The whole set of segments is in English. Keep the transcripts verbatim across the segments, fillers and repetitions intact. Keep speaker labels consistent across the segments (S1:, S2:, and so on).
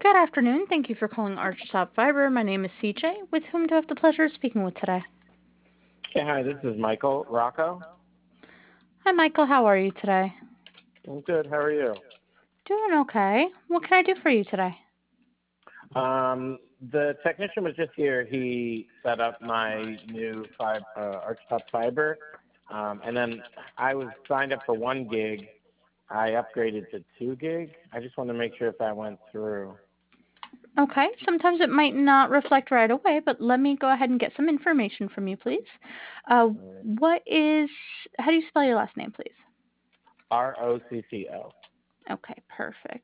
S1: Good afternoon. Thank you for calling Archtop Fiber. My name is C J. With whom do I have the pleasure of speaking with today?
S2: Hey, hi, this is Michael Rocco.
S1: Hi, Michael. How are you today?
S2: I'm good. How are you?
S1: Doing okay. What can I do for you today?
S2: Um, the technician was just here. He set up my new fiber, uh, Archtop Fiber, um, and then I was signed up for one gig. I upgraded to two gig. I just wanted to make sure if that went through.
S1: Okay. Sometimes it might not reflect right away, but let me go ahead and get some information from you, please. Uh,
S2: All right.
S1: what is, how do you spell your last name, please?
S2: R O C C O.
S1: Okay, perfect.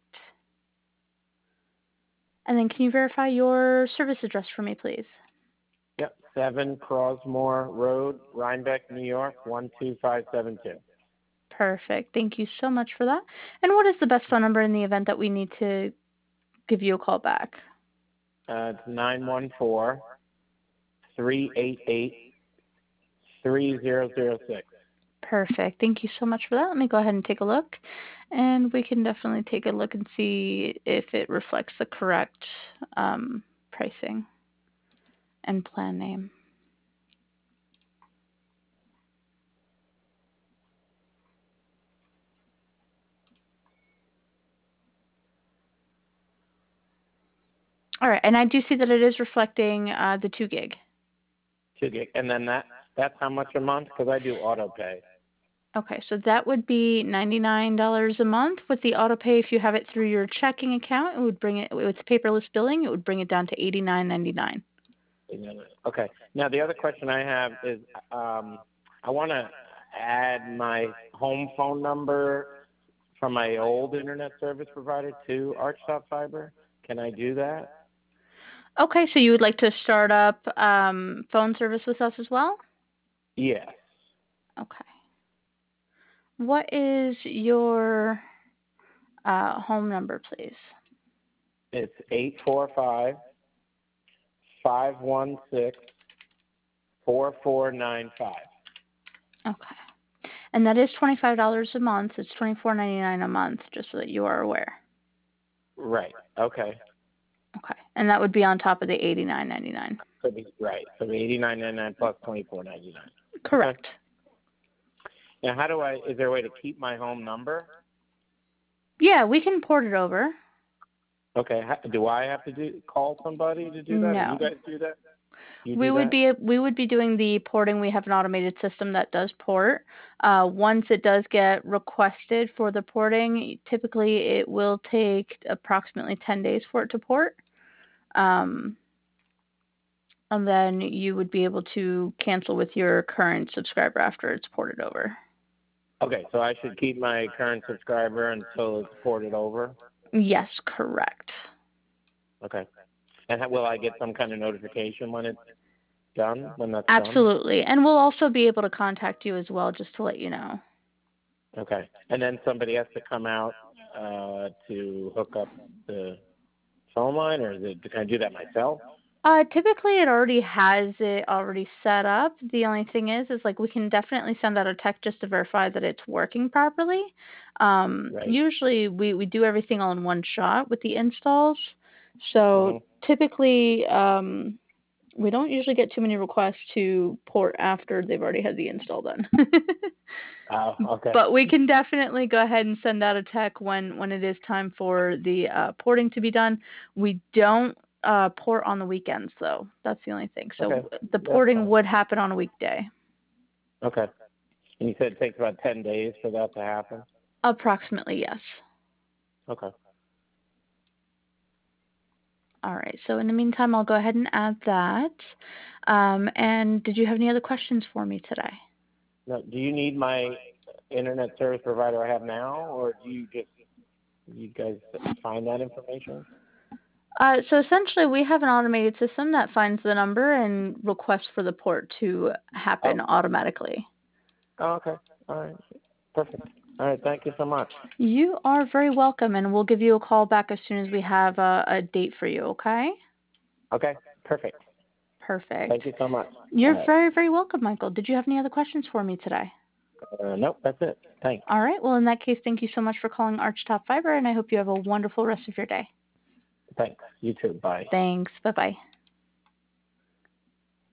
S1: And then can you verify your service address for me, please?
S2: Yep, seven Crosmore Road, Rhinebeck, New York, one two five seven two.
S1: Perfect. Thank you so much for that. And what is the best phone number in the event that we need to give you a call back?
S2: Uh, it's nine one four three eight eight three zero zero six.
S1: Perfect. Thank you so much for that. Let me go ahead and take a look. And we can definitely take a look and see if it reflects the correct um, pricing and plan name. All right. And I do see that it is reflecting uh, the two gig.
S2: Two gig, and then that that's how much a month? Because I do auto pay.
S1: Okay, so that would be ninety-nine dollars a month with the auto pay. If you have it through your checking account, it would bring it with paperless billing. It would bring it down to eighty-nine ninety-nine.
S2: Okay. Now the other question I have is, um, I want to add my home phone number from my old internet service provider to Archtop Fiber. Can I do that?
S1: Okay, so you would like to start up um, phone service with us as well?
S2: Yes.
S1: Okay. What is your uh, home number, please?
S2: It's eight four five five one six four four nine five.
S1: Okay. And that is twenty-five dollars a month. It's twenty-four ninety-nine a month, just so that you are aware.
S2: Right. Okay.
S1: Okay. And that would be on top of the eighty-nine ninety-nine.
S2: So be, right. So the eighty nine ninety nine plus twenty four ninety nine. Okay.
S1: Correct.
S2: Now, how do I? Is there a way to keep my home number?
S1: Yeah, we can port it over.
S2: Okay. How, do I have to do call somebody to do that, or you
S1: No.
S2: guys do that? You
S1: We
S2: do
S1: would
S2: that?
S1: be we would be doing the porting. We have an automated system that does port. Uh, once it does get requested for the porting, typically it will take approximately ten days for it to port. Um, and then you would be able to cancel with your current subscriber after it's ported over.
S2: Okay. So I should keep my current subscriber until it's ported over.
S1: Yes, correct.
S2: Okay. And how, will I get some kind of notification when it's done? When that's done?
S1: Absolutely. And we'll also be able to contact you as well just to let you know.
S2: Okay. And then somebody has to come out uh, to hook up the phone line, or is it, can I do that myself?
S1: Uh, typically it already has it already set up. The only thing is, is like we can definitely send out a text just to verify that it's working properly. Um,
S2: Right.
S1: usually we, we do everything all in one shot with the installs. So
S2: Mm-hmm.
S1: typically, um, we don't usually get too many requests to port after they've already had the install done.
S2: Oh, okay.
S1: But we can definitely go ahead and send out a tech when, when it is time for the uh, porting to be done. We don't uh, port on the weekends, though. That's the only thing. So
S2: Okay.
S1: the
S2: That's
S1: porting
S2: fine.
S1: would happen on a weekday.
S2: Okay. And you said it takes about ten days for that to happen?
S1: Approximately, yes.
S2: Okay.
S1: All right. So in the meantime, I'll go ahead and add that. Um, and did you have any other questions for me today?
S2: Now, do you need my internet service provider I have now, or do you just, you guys find that information?
S1: Uh, so essentially, we have an automated system that finds the number and requests for the port to happen
S2: Oh,
S1: automatically.
S2: oh okay. All right. Perfect. All right. Thank you so much.
S1: You are very welcome, and we'll give you a call back as soon as we have a, a date for you, okay?
S2: Okay. Perfect.
S1: Perfect.
S2: Thank you so much. All
S1: You're
S2: right.
S1: very, very welcome, Michael. Did you have any other questions for me today?
S2: Uh, nope. That's it. Thanks.
S1: All right. Well, in that case, thank you so much for calling Archtop Fiber, and I hope you have a wonderful rest of your day.
S2: Thanks. You too. Bye.
S1: Thanks. Bye-bye.